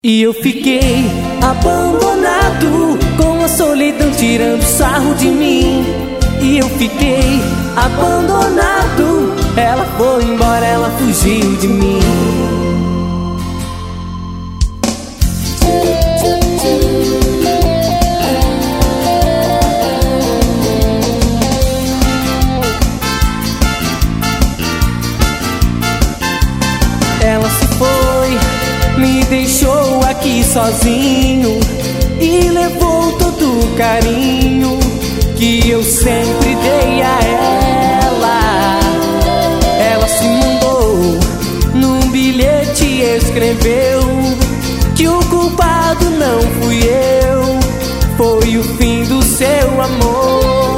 E eu fiquei abandonado, com a solidão tirando sarro de mim. E eu fiquei abandonado, ela foi embora, ela fugiu de mim. Ela se foi, me deixou aqui sozinho e levou todo o carinho que eu sempre dei a ela. Ela se mandou num bilhete e escreveu que o culpado não fui eu, foi o fim do seu amor.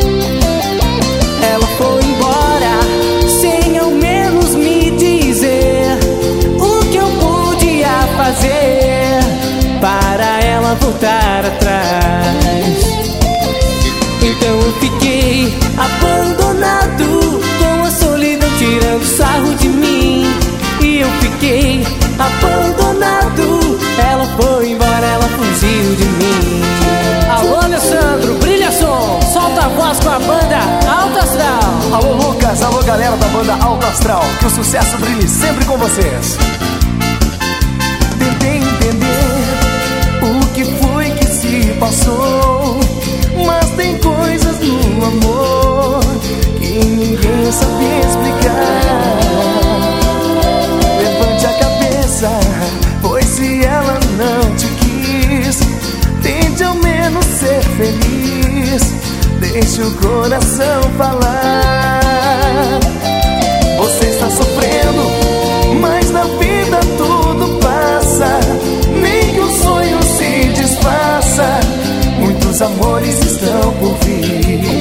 Ela foi embora sem ao menos me dizer o que eu podia fazer para ela voltar atrás. Então eu fiquei abandonado, com a solidão tirando sarro de mim. E eu fiquei abandonado, ela foi embora, ela fugiu de mim. Alô, Alessandro, brilha som, solta a voz com a banda Alto Astral. Alô, Lucas, alô, galera da banda Alto Astral, que o sucesso brilhe sempre com vocês. Tentei entender o que foi que se passou, mas tem coisas no amor que ninguém sabe explicar. Levante a cabeça, pois se ela não te quis, tente ao menos ser feliz, deixe o coração falar. Você está sofrendo, mas na vida tudo passa, nem que o sonho se desfaça, muitos amores estão por vir.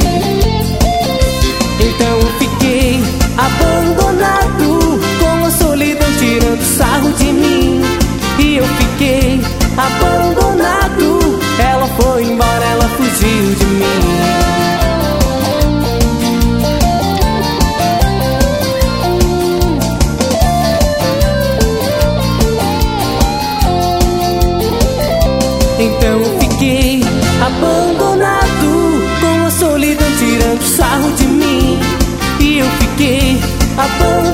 Então eu fiquei abandonado, com a solidão tirando sarro de mim. E eu fiquei abandonado, ela foi embora, ela fugiu de mim. Então eu fiquei abandonado, com a solidão tirando sarro de mim. E eu fiquei abandonado,